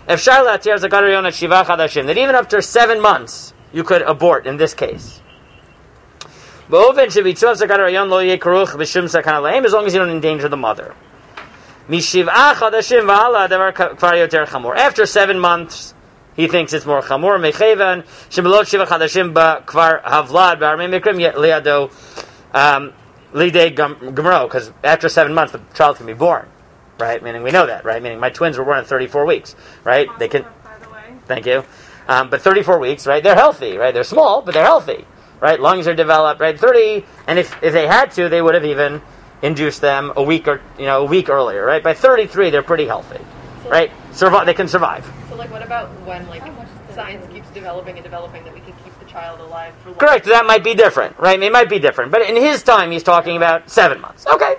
that even up to seven months you could abort in this case. As long as you don't endanger the mother. After seven months, he thinks it's more chamor. Because after seven months, the child can be born, right? Meaning we know that, right? Meaning my twins were born in thirty-four weeks, right? They can. By the way. Thank you. Um, but thirty-four weeks, right? They're healthy, right? They're small, but they're healthy. Right, lungs are developed. Right, thirty, and if, if they had to, they would have even induced them a week or you know a week earlier. Right, by thirty-three, they're pretty healthy. So right, survive. They can survive. So, like, what about when like science keeps developing and developing that we can keep the child alive for? Correct. That might be different. Right, it might be different. But in his time, he's talking about seven months. Okay.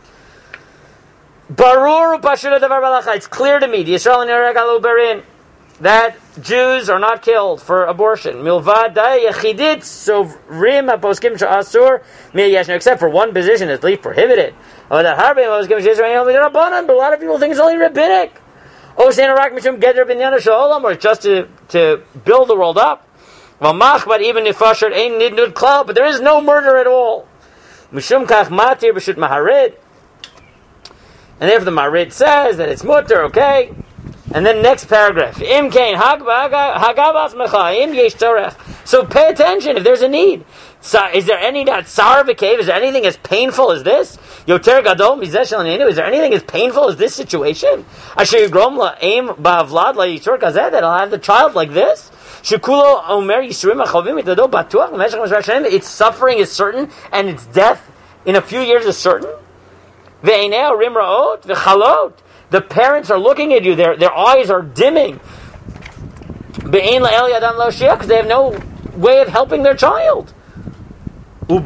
Barur upashura davar balacha. It's clear to me. The Yisrael nereg alu berin. That Jews are not killed for abortion. Milvad yachidit sovrim haposkim she'asur miyashna, except for one position that's least prohibited. Oh, that harbe poskim she'israel only rabbanan, but a lot of people think it's only rabbinic. Oh, sanarak mishum geder binyan shalom, or just to to build the world up. Well, machbat even nifasher ein nidnud klal, but there is no murder at all. Mishum kach matir b'shut maharid, and therefore the maharid says that it's mutter, okay. And then next paragraph. Im kain hagavas mechaim yesh torech. So pay attention if there's a need. So, is there any that sar v'kev? Is there anything as painful as this? Yoter gadol mizeh shel neinu. Is there anything as painful as this situation? Asher yigrom la'im ba'avlad la'itor kazeh, that I'll have the child like this. Shekulo omer yisurim achavim itado batuach l'meshach mishra shem. Its suffering is certain and its death in a few years is certain. Ve'einei orim ra'ot v'chalot. The parents are looking at you, their their eyes are dimming. Because they have no way of helping their child. It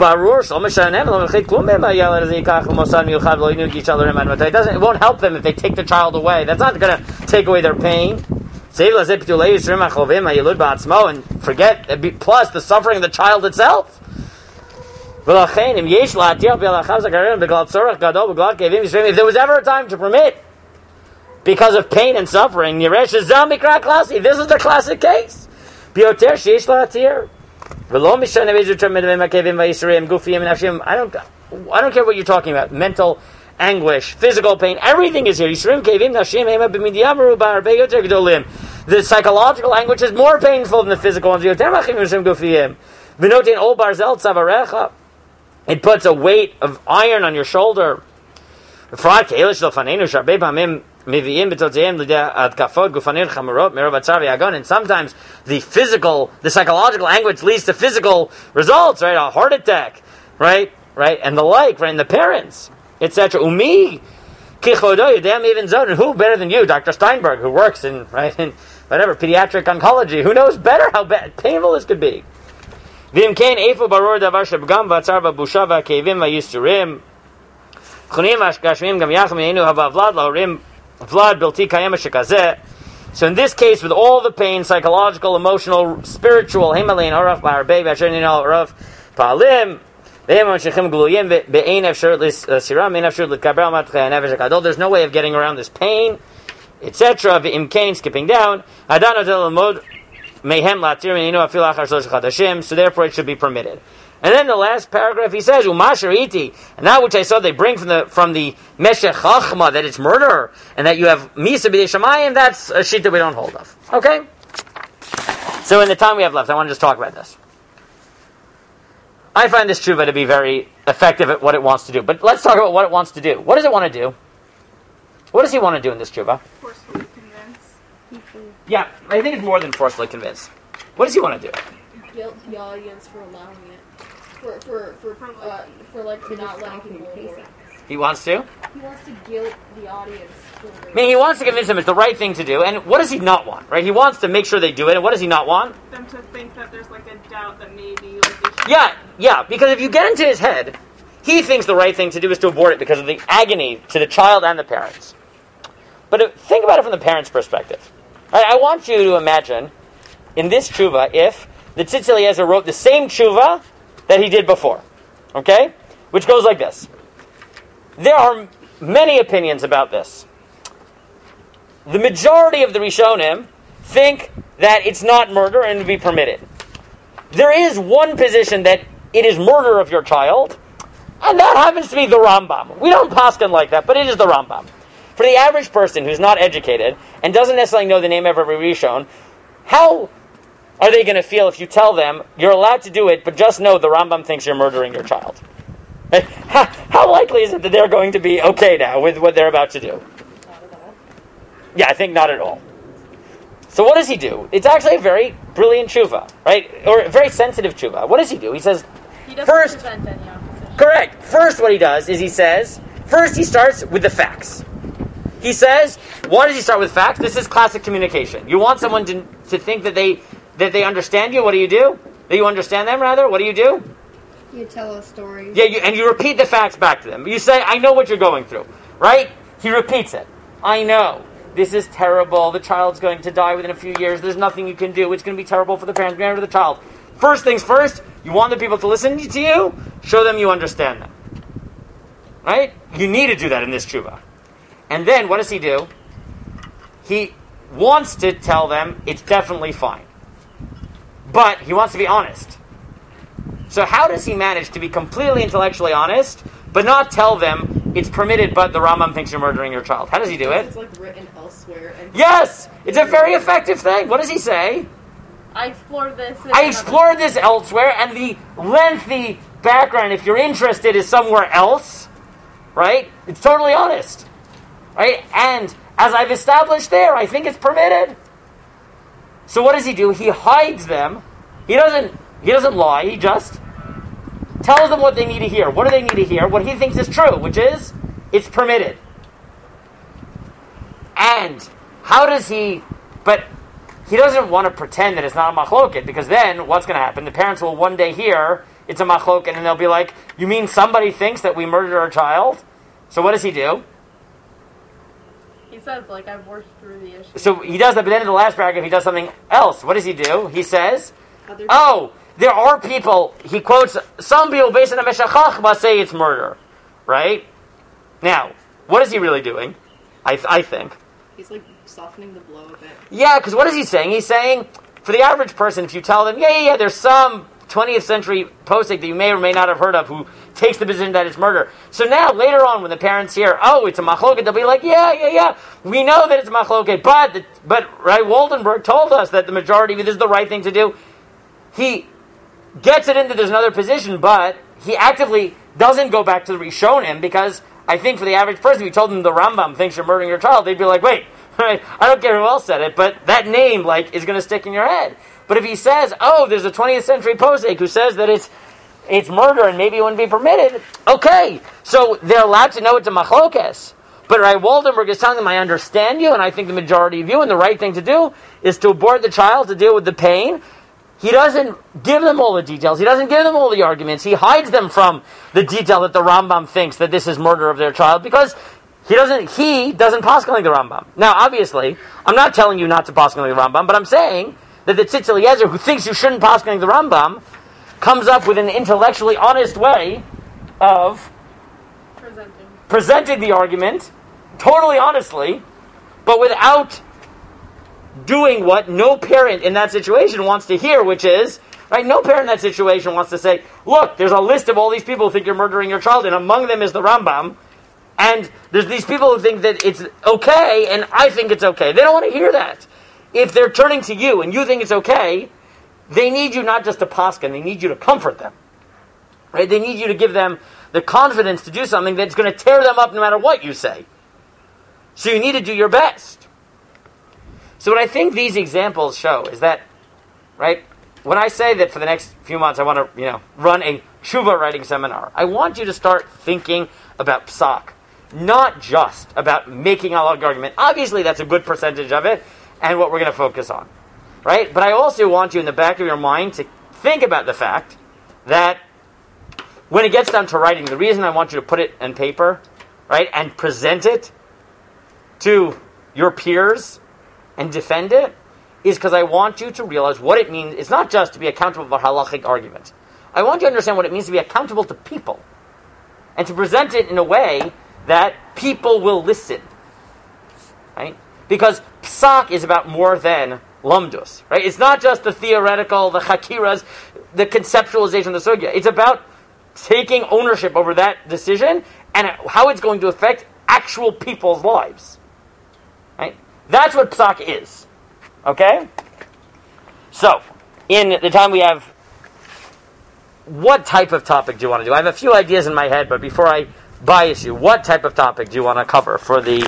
doesn't, it won't help them if they take the child away. That's not going to take away their pain. And forget, plus the suffering of the child itself. If there was ever a time to permit, because of pain and suffering, this is the classic case. I don't, I don't care what you're talking about. Mental anguish, physical pain, everything is here. The psychological anguish is more painful than the physical ones. It puts a weight of iron on your shoulder. And sometimes the physical, the psychological anguish leads to physical results, right? A heart attack, right? Right? And the like, right? And the parents, et cetera. Umi, who better than you, Doctor Steinberg, who works in, right, in whatever, pediatric oncology, who knows better how bad, painful this could be? So in this case, with all the pain, psychological, emotional, spiritual, Pa'alim. There's no way of getting around this pain, et cetera. Skipping down. So therefore it should be permitted. And then the last paragraph he says, Umasher iti, and that which I saw they bring from the from the Meshech Chachma, that it's murder, and that you have Misa B'dei Shamayim, that's a sheet that we don't hold of. Okay? So in the time we have left, I want to just talk about this. I find this tshuva to be very effective at what it wants to do. But let's talk about what it wants to do. What does it want to do? What does he want to do in this tshuva? Forcefully convince people. Yeah, I think it's more than forcefully convince. What does he want to do? Guilt the audience for allowing it. For for for uh, for like not letting people work. He wants to? He wants to guilt the audience. For I mean, he wants to convince them it's the right thing to do. And what does he not want? Right? He wants to make sure they do it. And what does he not want? Them to think that there's like a doubt that maybe like they should. Yeah, yeah. Because if you get into his head, he thinks the right thing to do is to abort it because of the agony to the child and the parents. But if, think about it from the parents' perspective. I, I want you to imagine in this tshuva if the Tzitz Eliezer wrote the same tshuva that he did before. Okay? Which goes like this. There are many opinions about this. The majority of the Rishonim think that it's not murder and to be permitted. There is one position that it is murder of your child, and that happens to be the Rambam. We don't paskin like that, but it is the Rambam. For the average person who's not educated and doesn't necessarily know the name of every Rishon, how are they going to feel if you tell them you're allowed to do it, but just know the Rambam thinks you're murdering your child? How, how likely is it that they're going to be okay now with what they're about to do? Not at all. Yeah, I think not at all. So what does he do? It's actually a very brilliant tshuva, right? Or a very sensitive tshuva. What does he do? He says, He doesn't First- present any opposition. correct. First what he does is he says, first he starts with the facts. He says, why does he start with facts? This is classic communication. You want someone to, to think that they that they understand you. What do you do? That you understand them, rather? What do you do? You tell a story. Yeah, you, and you repeat the facts back to them. You say, I know what you're going through. Right? He repeats it. I know. This is terrible. The child's going to die within a few years. There's nothing you can do. It's going to be terrible for the parents, for the child. First things first, you want the people to listen to you, show them you understand them. Right? You need to do that in this tshuva. And then, what does he do? He wants to tell them it's definitely fine. But he wants to be honest. So how does he manage to be completely intellectually honest, but not tell them it's permitted, but the Rambam thinks you're murdering your child? How does he do it? It's like written elsewhere. And Yes! It's a very effective thing. What does he say? I explored this. in I another- explored this elsewhere, and the lengthy background, if you're interested, is somewhere else. Right? It's totally honest. Right? And as I've established there, I think it's permitted. So what does he do? He hides them. He doesn't he doesn't lie. He just tells them what they need to hear. What do they need to hear? What he thinks is true, which is it's permitted. And how does he but he doesn't want to pretend that it's not a machloket, because then what's going to happen? The parents will one day hear it's a machloket, and they'll be like, you mean somebody thinks that we murdered our child? So what does he do? He says, like, I've worked through the issue. So he does that, but then in the last paragraph he does something else. What does he do? He says, Other oh, there are people, he quotes, some people based on the Meshech Chachma say it's murder. Right? Now, what is he really doing? I, th- I think. He's like softening the blow a bit. Yeah, because what is he saying? He's saying, for the average person, if you tell them, yeah, yeah, yeah, there's some twentieth century posek that you may or may not have heard of who takes the position that it's murder. So now, later on, when the parents hear, oh, it's a machloket, they'll be like, yeah, yeah, yeah, we know that it's a machloket, but, the, but, right, Waldenberg told us that the majority of it is the right thing to do. He gets it into there's another position, but he actively doesn't go back to the Rishonim, because I think for the average person, if you told them the Rambam thinks you're murdering your child, they'd be like, wait, right, I don't care who else said it, but that name, like, is going to stick in your head. But if he says, oh, there's a twentieth century posek who says that it's it's murder and maybe it wouldn't be permitted, okay, so they're allowed to know it's a machlokes. But right, Waldenberg is telling them, I understand you, and I think the majority of you, and the right thing to do is to abort the child to deal with the pain. He doesn't give them all the details. He doesn't give them all the arguments. He hides them from the detail that the Rambam thinks that this is murder of their child, because he doesn't he doesn't paskin like the Rambam. Now, obviously, I'm not telling you not to paskin like the Rambam, but I'm saying that the Tzitz Eliezer, who thinks you shouldn't paskin like the Rambam, comes up with an intellectually honest way of Presenting. presenting the argument, totally honestly, but without doing what no parent in that situation wants to hear, which is, right, no parent in that situation wants to say, look, there's a list of all these people who think you're murdering your child, and among them is the Rambam, and there's these people who think that it's okay, and I think it's okay. They don't want to hear that. If they're turning to you and you think it's okay, they need you not just to paskin, they need you to comfort them. Right? They need you to give them the confidence to do something that's going to tear them up no matter what you say. So you need to do your best. So what I think these examples show is that, right, when I say that for the next few months I want to, you know, run a tshuva writing seminar, I want you to start thinking about psak, not just about making a log argument. Obviously that's a good percentage of it, and what we're going to focus on, right? But I also want you in the back of your mind to think about the fact that when it gets down to writing, the reason I want you to put it on paper, right, and present it to your peers and defend it, is because I want you to realize what it means. It's not just to be accountable for halachic argument. I want you to understand what it means to be accountable to people and to present it in a way that people will listen, right? Because psak is about more than lumdus, right? It's not just the theoretical, the chakiras, the conceptualization of the sugya. It's about taking ownership over that decision and how it's going to affect actual people's lives, right? That's what psak is, okay? So, in the time we have, what type of topic do you want to do? I have a few ideas in my head, but before I bias you, what type of topic do you want to cover for the